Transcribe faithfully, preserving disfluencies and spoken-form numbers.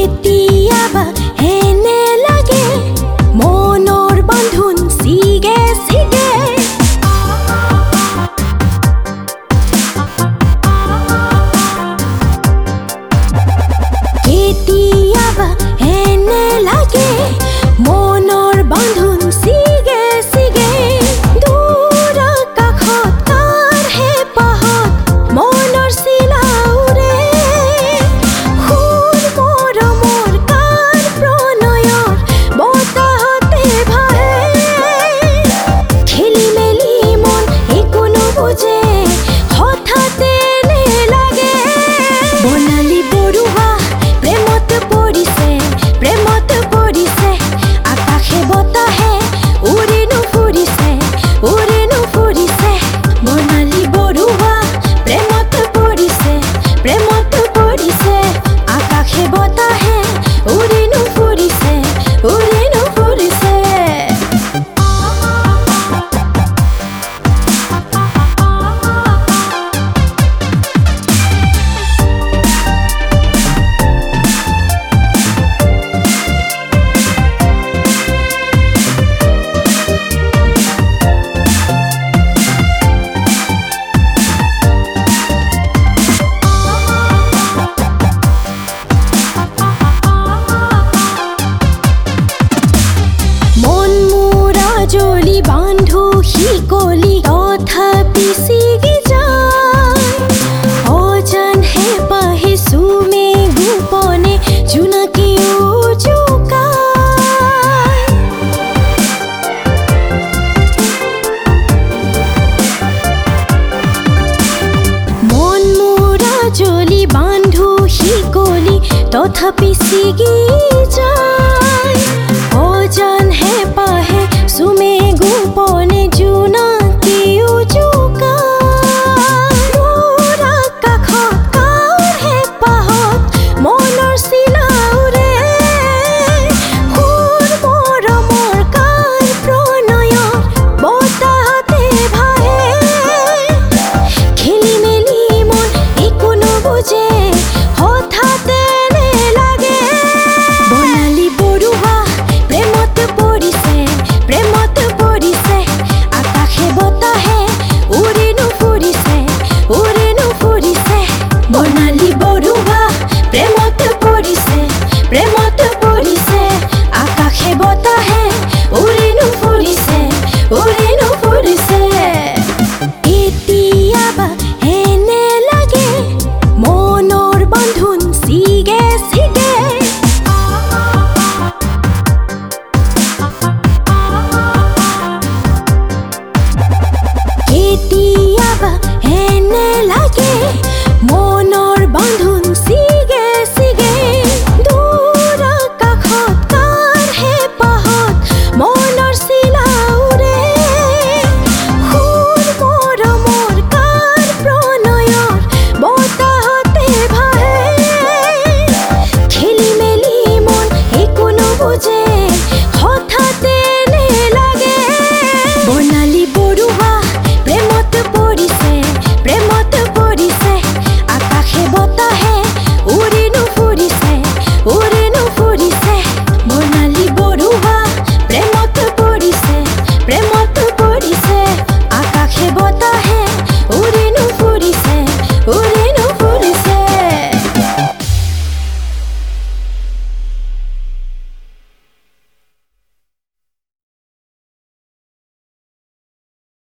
কেতিয়াবা হেনে লাগে মনৰ বান্ধোন ছিগে ছিগে কেতিয়াবা হেনে লাগে মনৰ বান্ধোন ছিগে ছিগে দূৰ আকাশত কাৰ হেঁপাহত মনৰ চিলা উৰে সুৰ মৰমৰ কাৰ প্ৰণয়ৰ বতাহতে ভাহে খেলি মেলি মন একো নুবুজে হঠাতে নে লাগে বৰ্ণালী বৰুৱা প্ৰেমত পৰিছে প্ৰেমত পৰিছে আকাশে বতাহে উৰি নুফুৰিছে উৰি নুফুৰিছে বৰ্ণালী বৰুৱা প্ৰেমত পৰিছে প্ৰেমত পৰিছে আকাশে বতাহে উৰি নুফুৰিছে উৰি নুফুৰিছে মন মোৰা জলি বান্ধো শিকলি তথাপি ছিগি যায় অজান হেঁপাহে চুমে গোপনে জোনাকীও জোকায় মন মোৰা জলি বান্ধো শিকলি তথাপি ছিগি যায়